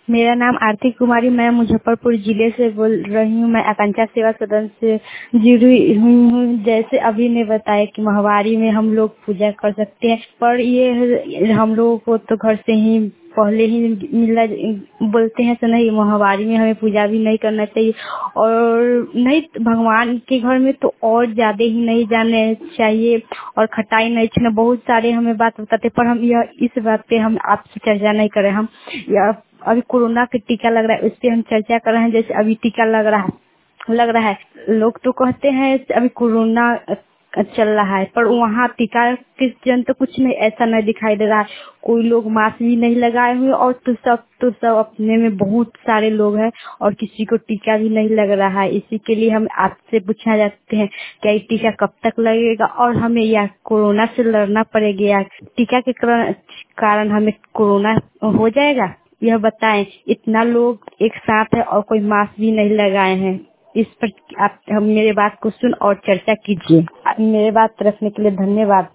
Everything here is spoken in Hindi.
मेरा नाम आरती कुमारी, मैं मुजफ्फरपुर जिले से बोल रही हूँ। मैं आकांक्षा सेवा सदन से जुड़ी हुई हूँ। जैसे अभी ने बताया कि माहवारी में हम लोग पूजा कर सकते हैं, पर ये हम लोगों को तो घर से ही पहले ही मिला बोलते हैं तो नहीं, माहवारी में हमें पूजा भी नहीं करना चाहिए। और नहीं, भगवान के घर में तो और ज्यादा ही नहीं जाने चाहिए और खटाई नहीं छीना। बहुत सारे हमें बात बताते, पर हम यह इस बात पे हम आपसे चर्चा नहीं कर रहे। हम अभी कोरोना का टीका लग रहा है, उस पर हम चर्चा कर रहे हैं। जैसे अभी टीका लग रहा है, लोग तो कहते हैं अभी कोरोना चल रहा है, पर वहाँ टीका के जन तो कुछ नहीं ऐसा नहीं दिखाई दे रहा है। कोई लोग मास्क भी नहीं लगाए हुए, और तो सब अपने में बहुत सारे लोग हैं और किसी को टीका भी नहीं लग रहा है। इसी के लिए हम आपसे पूछना चाहते हैं, क्या ये टीका कब तक लगेगा और हमें या कोरोना से लड़ना पड़ेगा या टीका के कारण हमें कोरोना हो जाएगा? यह बताएं। इतना लोग एक साथ है और कोई मास्क भी नहीं लगाए हैं। इस पर आप हम मेरे बात को सुन और चर्चा कीजिए। मेरे बात रखने के लिए धन्यवाद।